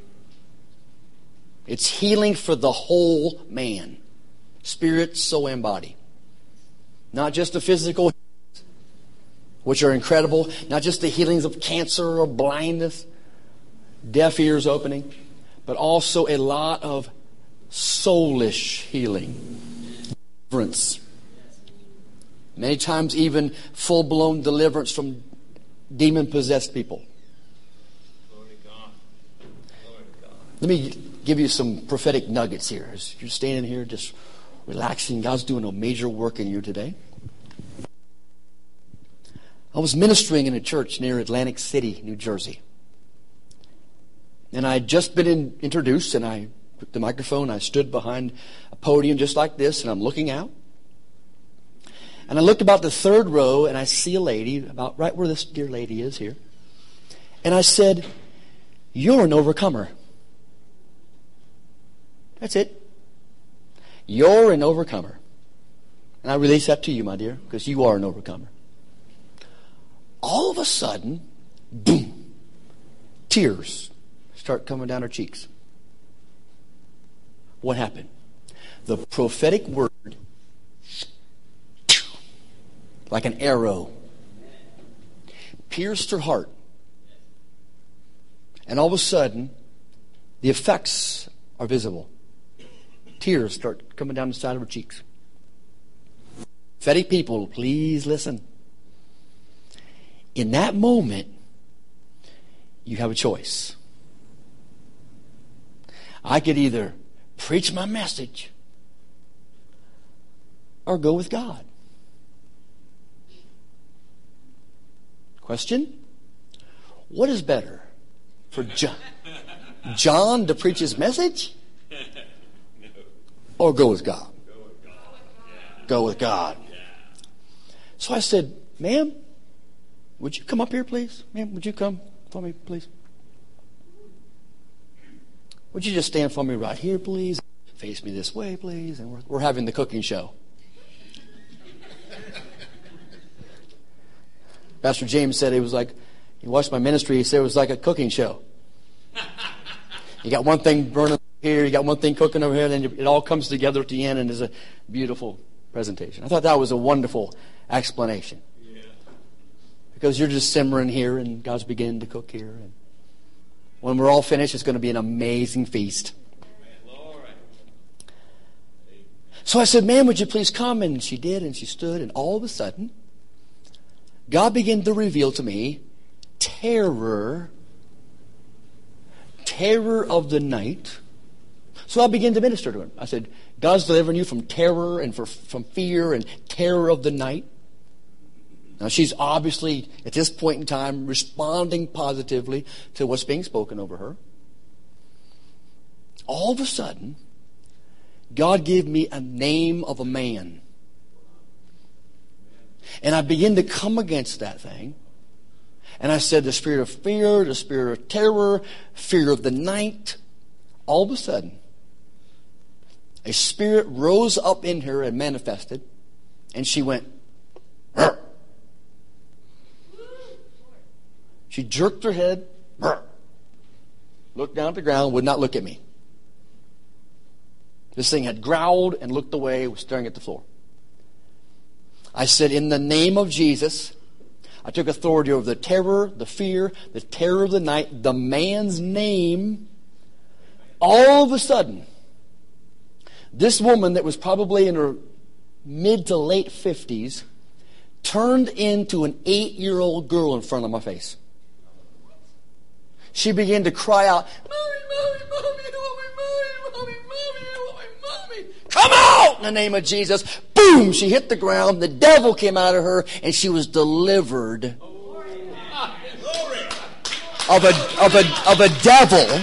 It's healing for the whole man. Spirit, soul, and body. Not just the physical, which are incredible. Not just the healings of cancer or blindness, deaf ears opening, but also a lot of soulish healing. Deliverance. Many times even full-blown deliverance from demon-possessed people. Glory to God. Glory to God. Let me give you some prophetic nuggets here. As you're standing here just relaxing, God's doing a major work in you today. I was ministering in a church near Atlantic City, New Jersey. And I had just been in, introduced, and I took the microphone. I stood behind a podium just like this, and I'm looking out. And I looked about the third row, and I see a lady, about right where this dear lady is here. And I said, "You're an overcomer." That's it. You're an overcomer. And I release that to you, my dear, because you are an overcomer. All of a sudden, boom, tears start coming down her cheeks. What happened? The prophetic word, like an arrow, pierced her heart. And all of a sudden, the effects are visible. Tears start coming down the side of her cheeks. Prophetic people, please listen. In that moment, you have a choice. I could either preach my message or go with God. Question? What is better for John, John to preach his message? or go with God? Go with God. So I said, ma'am, would you come up here, please? Ma'am, would you come for me, please? Would you just stand for me right here, please? Face me this way, please. And we're, we're having the cooking show. Pastor James said it was like, he watched my ministry, he said it was like a cooking show. You got one thing burning here, you got one thing cooking over here, and then it all comes together at the end and is a beautiful presentation. I thought that was a wonderful explanation. Yeah. Because you're just simmering here and God's beginning to cook here. And when we're all finished, it's going to be an amazing feast. So I said, ma'am, would you please come? And she did, and she stood, and all of a sudden, God began to reveal to me terror, terror of the night. So I began to minister to him. I said, God's delivering you from terror and for, from fear and terror of the night. Now she's obviously, at this point in time, responding positively to what's being spoken over her. All of a sudden, God gave me a name of a man. And I began to come against that thing. And I said, the spirit of fear, the spirit of terror, fear of the night. All of a sudden, a spirit rose up in her and manifested. And she went, "Burr." She jerked her head, "Burr." Looked down at the ground, would not look at me. This thing had growled and looked away, was staring at the floor. I said, in the name of Jesus, I took authority over the terror, the fear, the terror of the night, the man's name. All of a sudden, this woman that was probably in her mid to late fifties turned into an eight-year-old girl in front of my face. She began to cry out, "Mommy, mommy, mommy, mommy, mommy, mommy, mommy, mommy, come out in the name of Jesus." Boom! She hit the ground. The devil came out of her, and she was delivered of a of a of a devil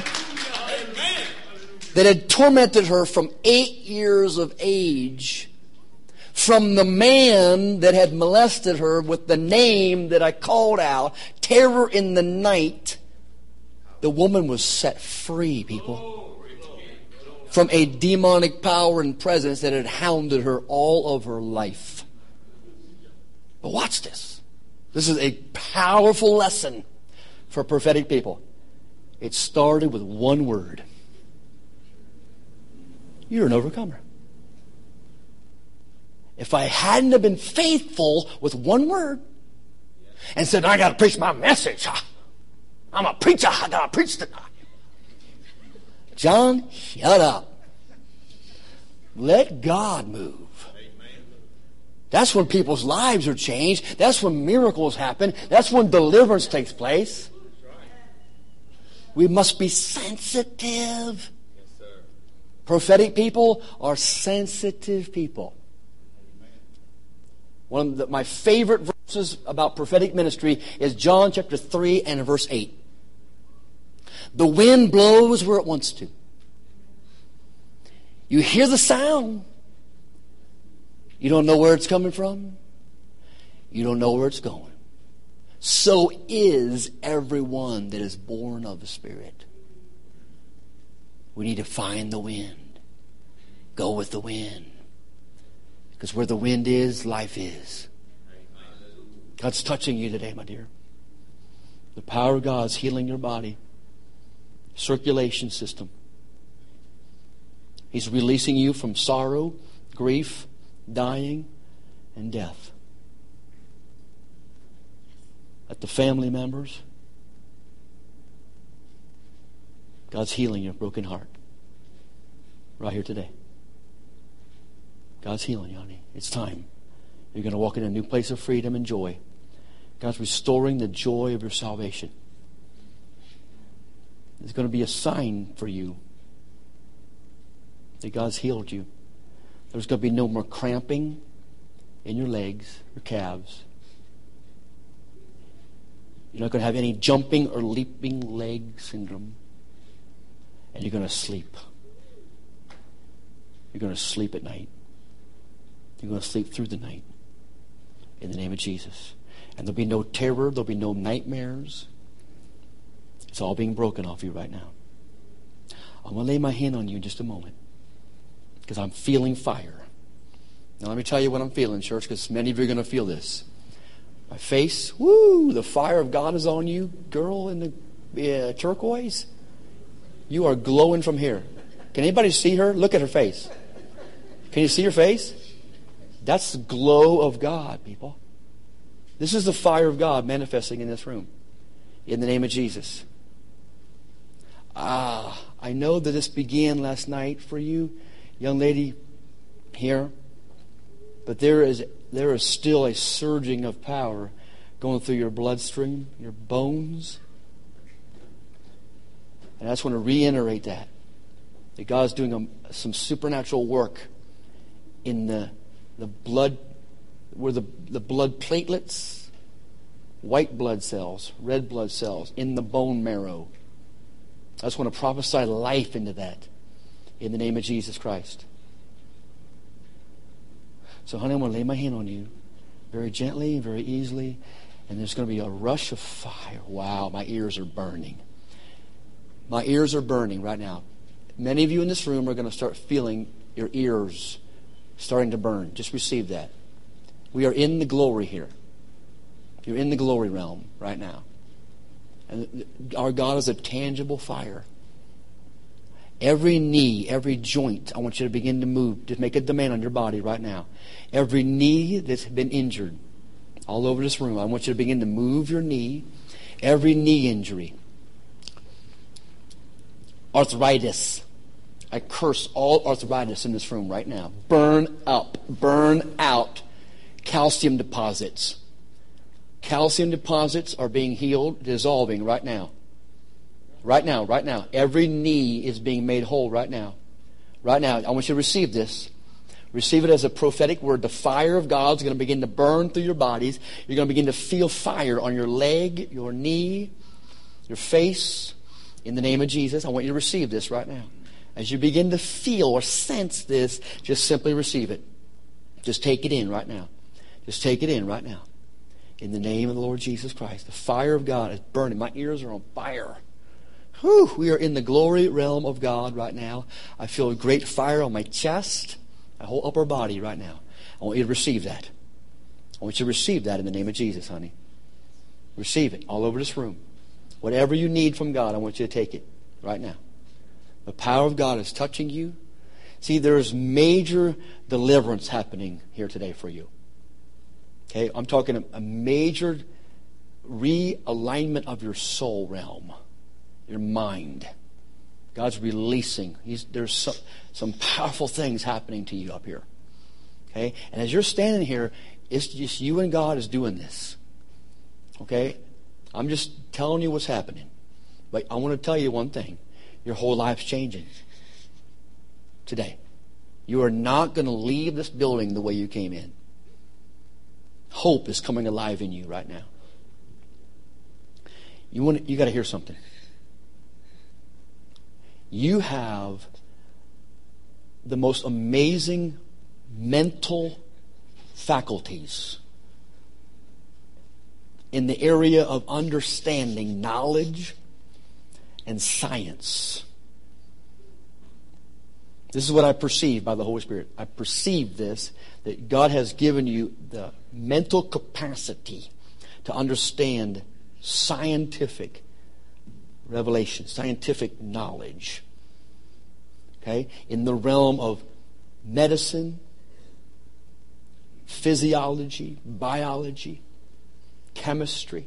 that had tormented her from eight years of age, from the man that had molested her with the name that I called out, terror in the night. The woman was set free, people, from a demonic power and presence that had hounded her all of her life. But watch this. This is a powerful lesson for prophetic people. It started with one word. You're an overcomer. If I hadn't have been faithful with one word and said, I got to preach my message. I'm a preacher. I got to preach tonight. John, shut up. Let God move. That's when people's lives are changed. That's when miracles happen. That's when deliverance takes place. We must be sensitive. Prophetic people are sensitive people. One of the, my favorite verses about prophetic ministry is John chapter three and verse eight. The wind blows where it wants to. You hear the sound. You don't know where it's coming from. You don't know where it's going. So is everyone that is born of the Spirit. We need to find the wind. Go with the wind. Because where the wind is, life is. God's touching you today, my dear. The power of God is healing your body. Circulation system. He's releasing you from sorrow, grief, dying, and death. At the family members, God's healing your broken heart. Right here today. God's healing you, honey. It's time. You're going to walk in a new place of freedom and joy. God's restoring the joy of your salvation. There's going to be a sign for you that God's healed you. There's going to be no more cramping in your legs, your calves. You're not going to have any jumping or leaping leg syndrome. And you're going to sleep. You're going to sleep at night. You're going to sleep through the night. In the name of Jesus. And there'll be no terror. There'll be no nightmares. It's all being broken off you right now. I'm going to lay my hand on you in just a moment. Because I'm feeling fire. Now let me tell you what I'm feeling, church, because many of you are going to feel this. My face, woo, the fire of God is on you. Girl in the uh, turquoise. You are glowing from here. Can anybody see her? Look at her face. Can you see her face? That's the glow of God, people. This is the fire of God manifesting in this room. In the name of Jesus. Ah, I know that this began last night for you, young lady here. But there is there is still a surging of power going through your bloodstream, your bones. And I just want to reiterate that. That God's doing a, some supernatural work in the the blood, where the, the blood platelets, white blood cells, red blood cells, in the bone marrow. I just want to prophesy life into that in the name of Jesus Christ. So, honey, I'm going to lay my hand on you very gently, very easily, and there's going to be a rush of fire. Wow, my ears are burning. My ears are burning right now. Many of you in this room are going to start feeling your ears starting to burn. Just receive that. We are in the glory here. You're in the glory realm right now. And our God is a tangible fire. Every knee, every joint, I want you to begin to move. Just make a demand on your body right now. Every knee that's been injured all over this room, I want you to begin to move your knee. Every knee injury. Arthritis. I curse all arthritis in this room right now. Burn up. Burn out calcium deposits. Calcium deposits are being healed, dissolving right now. Right now, right now. Every knee is being made whole right now. Right now. I want you to receive this. Receive it as a prophetic word. The fire of God is going to begin to burn through your bodies. You're going to begin to feel fire on your leg, your knee, your face. In the name of Jesus, I want you to receive this right now. As you begin to feel or sense this, just simply receive it. Just take it in right now. Just take it in right now. In the name of the Lord Jesus Christ. The fire of God is burning. My ears are on fire. Whew, we are in the glory realm of God right now. I feel a great fire on my chest, my whole upper body right now. I want you to receive that. I want you to receive that in the name of Jesus, honey. Receive it all over this room. Whatever you need from God, I want you to take it right now. The power of God is touching you. See, there's major deliverance happening here today for you. Okay, I'm talking a, a major realignment of your soul realm, your mind. God's releasing. He's, there's some, some powerful things happening to you up here. Okay, and as you're standing here, it's just you and God is doing this. Okay, I'm just telling you what's happening. But I want to tell you one thing. Your whole life's changing today. You are not going to leave this building the way you came in. Hope is coming alive in you right now. You want you got to hear something. You have the most amazing mental faculties in the area of understanding knowledge and science. This is what I perceive by the Holy Spirit. I perceive this, that God has given you the mental capacity to understand scientific revelation, scientific knowledge. Okay? In the realm of medicine, physiology, biology, chemistry.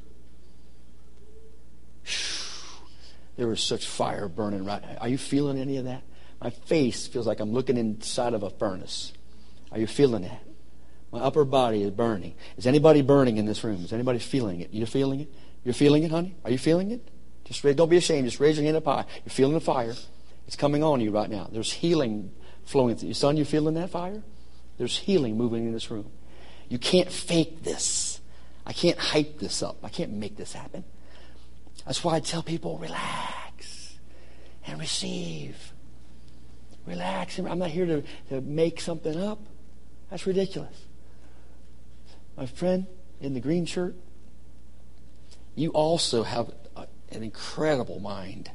There is such fire burning right now. Are you feeling any of that? My face feels like I'm looking inside of a furnace. Are you feeling that? My upper body is burning. Is anybody burning in this room? Is anybody feeling it? You're feeling it? You're feeling it, honey? Are you feeling it? Just don't be ashamed. Just raise your hand up high. You're feeling the fire. It's coming on you right now. There's healing flowing through you. Son, you feeling that fire? There's healing moving in this room. You can't fake this. I can't hype this up. I can't make this happen. That's why I tell people, relax and receive. Relax. I'm not here to, to make something up. That's ridiculous. My friend in the green shirt, you also have a, an incredible mind.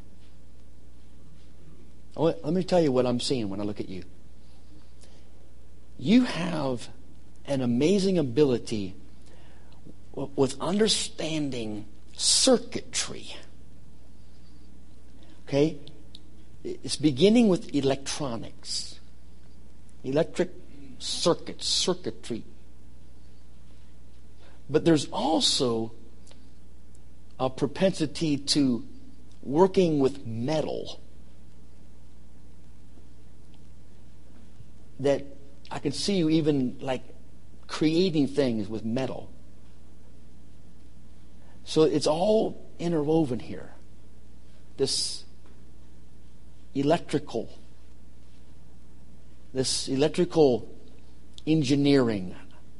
I want, let me tell you what I'm seeing when I look at you. You have an amazing ability with understanding circuitry. Okay? It's beginning with electronics. Electric circuits, circuitry. But there's also a propensity to working with metal that I can see you even like creating things with metal. So it's all interwoven here. This electrical, this electrical engineering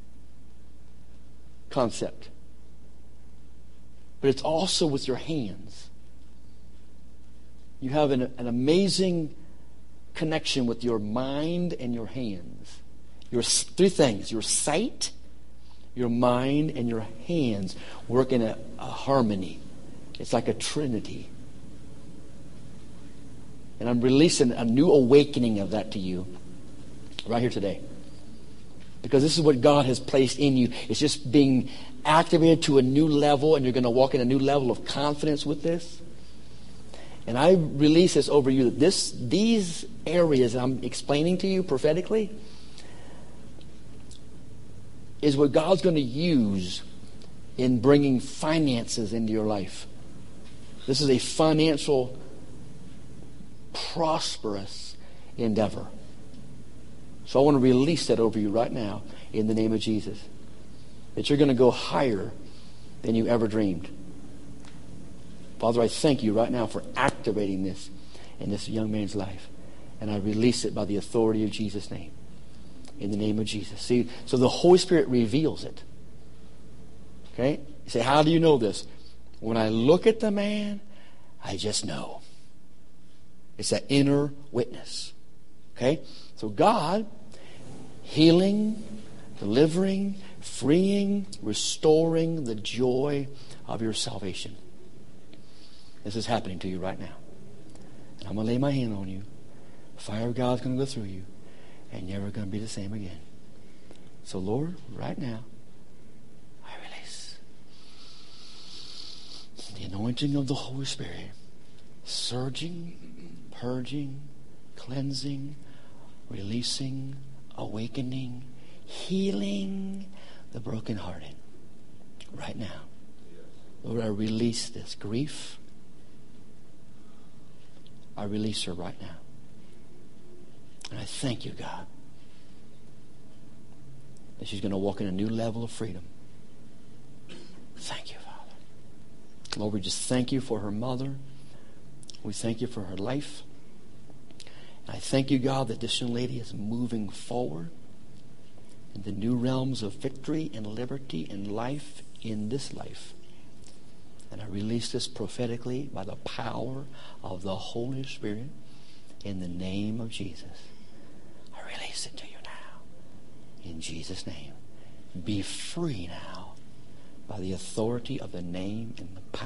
concept. But it's also with your hands. You have an, an amazing connection with your mind and your hands. Your three things: your sight, your mind, and your hands work in a, a harmony. It's like a trinity. And I'm releasing a new awakening of that to you right here today. Because this is what God has placed in you. It's just being activated to a new level, and you're going to walk in a new level of confidence with this. And I release this over you, that this, these areas I'm explaining to you prophetically is what God's going to use in bringing finances into your life. This is a financial, prosperous endeavor. So I want to release that over you right now in the name of Jesus. That you're going to go higher than you ever dreamed. Father, I thank you right now for activating this in this young man's life. And I release it by the authority of Jesus' name. In the name of Jesus. See, so the Holy Spirit reveals it. Okay? You say, how do you know this? When I look at the man, I just know. It's that inner witness. Okay? So God, healing, delivering, freeing, restoring the joy of your salvation. This is happening to you right now. And I'm going to lay my hand on you. Fire of God's going to go through you. And you're never going to be the same again. So Lord, right now, I release the anointing of the Holy Spirit. Surging, purging, cleansing, releasing, awakening, healing the brokenhearted. Right now. Lord, I release this grief. I release her right now. And I thank you, God, that she's going to walk in a new level of freedom. Thank you, Father. Lord, we just thank you for her mother. We thank you for her life. And I thank you, God, that this young lady is moving forward in the new realms of victory and liberty and life in this life. And I release this prophetically by the power of the Holy Spirit in the name of Jesus. I release it to you now. In Jesus' name. Be free now by the authority of the name and the power